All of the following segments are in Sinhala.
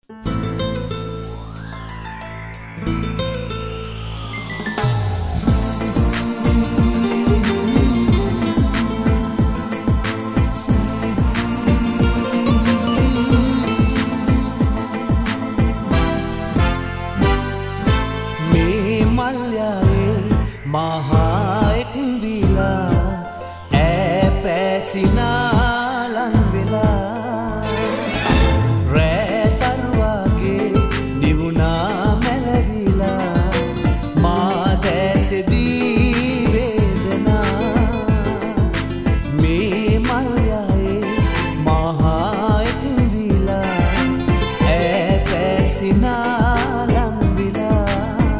මහාඑක් විලා ඈ පැසිනා ලං වෙලා රැතරුවාගේ නිවුණා මැලවිලා මා දැසෙදී වේදනා මේ මල්යායේ මහාඑක් විලා ඈ පැසිනා ලං වෙලා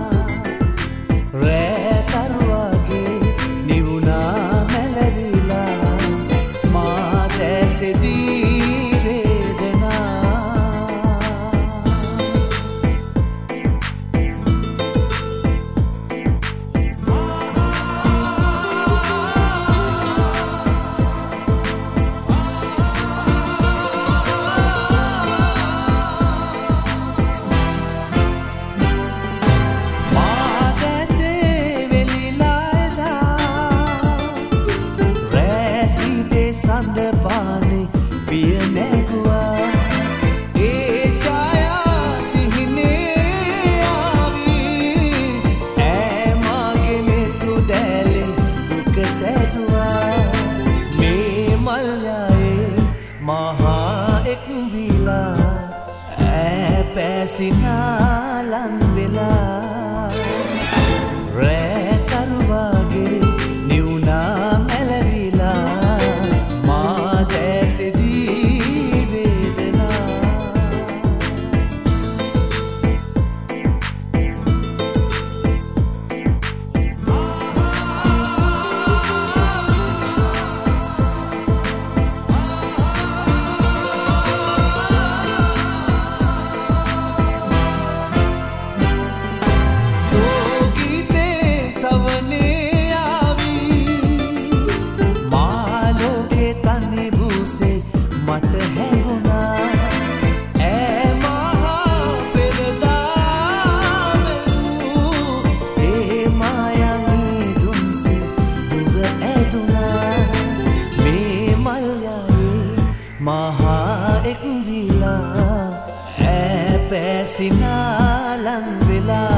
මහාඑක් විලා ඈ පැසිනා ලං වෙලා රැතරුවාගේ නිවුණා මැලවිලා මා දැසෙදී වේදනා මට හැඟුණා ඈ මහා පෙරදාම වූ ඒ මායාවී දුම්සේ දුර ඇදුණා මේ මල්යායේ මහාඑක් විලා ඈ පැසිනා ලං වෙලා